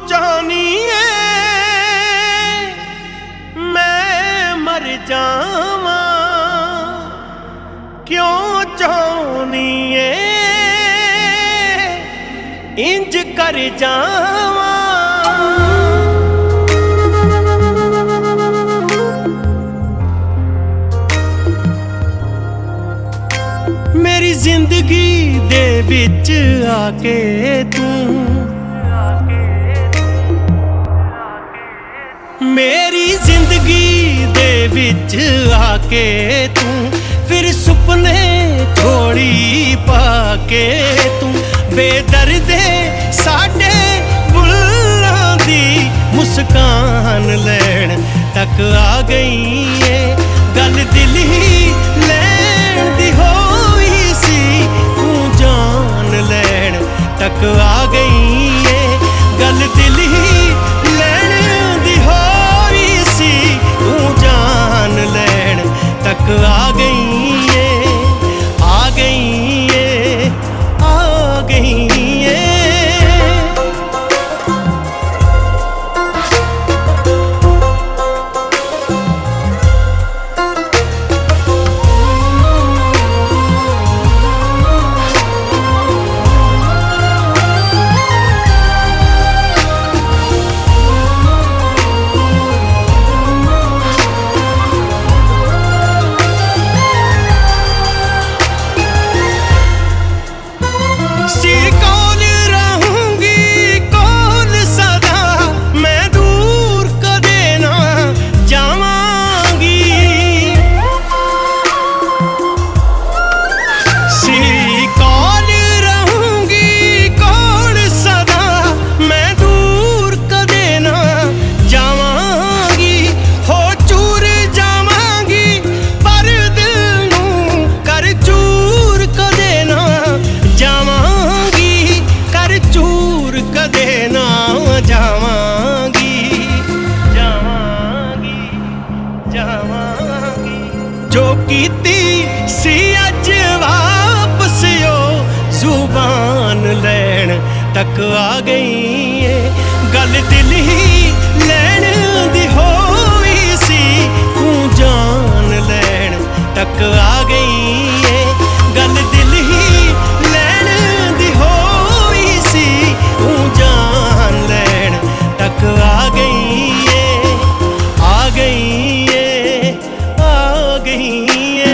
ਚਾਹਨੀ ਏ मैं मर जावां, क्यों चाहनी ए इंज कर जावां। मेरी जिंदगी दे विच आके तू, मेरी जिंदगी दे विच आके तू, फिर सुपने छोड़ी पाके तू। बेदर्दे साडे बुल्लां दी मुस्कान लैण तक आ गई है। गल दिल ही लैण दी होई सी, तू जान लैण तक आ गई है। गल दिल ही लैण दी होई सी, तू जान लैण तक आ गई है, आ गई है, आ गई है। जो कीती सी अज वापस ओ जुबान लैण तक आ गई है। गल दिल ही लैण दी होई सी, तू जान लैण तक आ गई है। गल दिल ही लैण दी होई सी, तू जान लैण तक आ गई है, आ गई है, आ गई है।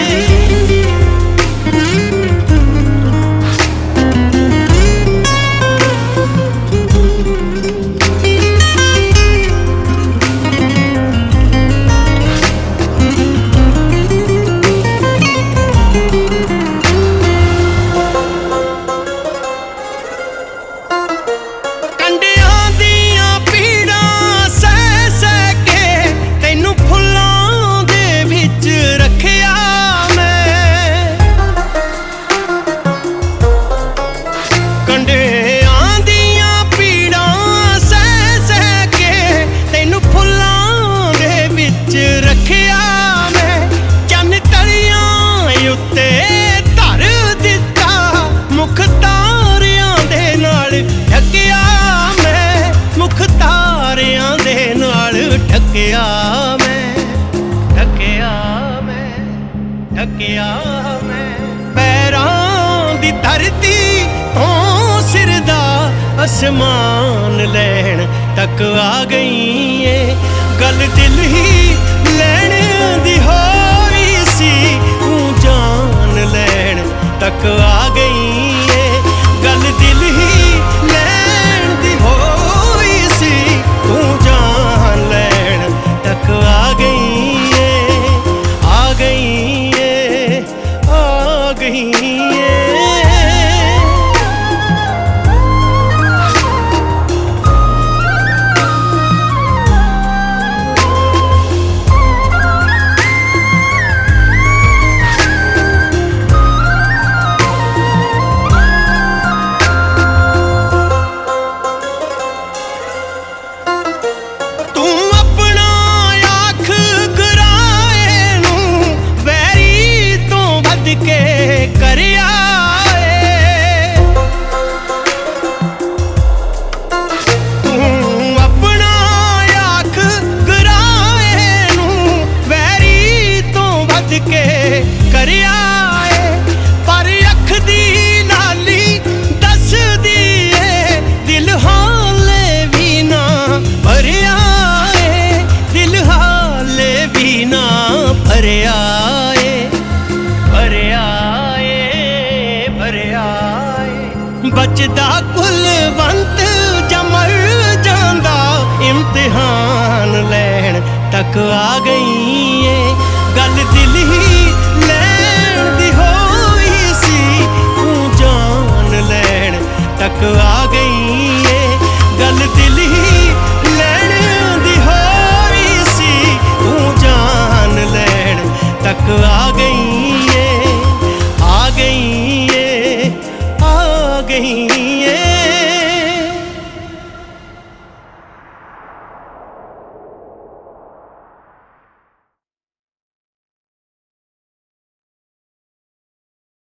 ढकिया मैं पैरां दी धरती तो सिर दा आसमान लैण तक आ गई है। गल दिल ही लैण दी होई सी, तू जान लैण तक आ गई है। गल दिल ही लैण दी होई सी, तू जान लैण तक आ गई है, आ गई है, आ गई है। ਲਿਖਿਆ ਏ। ਬਚਦਾ ਕੁਲਵੰਤ ਜਾਂ ਮਰ ਜਾਂਦਾ ਇਮਤਿਹਾਨ ਲੈਣ ਤੱਕ ਆ ਗਈ ਏ। ਗੱਲ ਦਿਲ ਹੀ ਲੈਣ ਦੀ ਹੋਈ ਸੀ, ਤੂੰ ਜਾਨ ਲੈਣ ਤੱਕ ਆ ਗਈ ਏ। ਗੱਲ ਦਿਲ ਹੀ ਲੈਣ ਦੀ ਹੋਈ ਸੀ, ਤੂੰ ਜਾਨ ਲੈਣ ਤੱਕ ਆ ਗਈ ਏ। ਆ ਗਈ ਏ, ਆ ਗਈ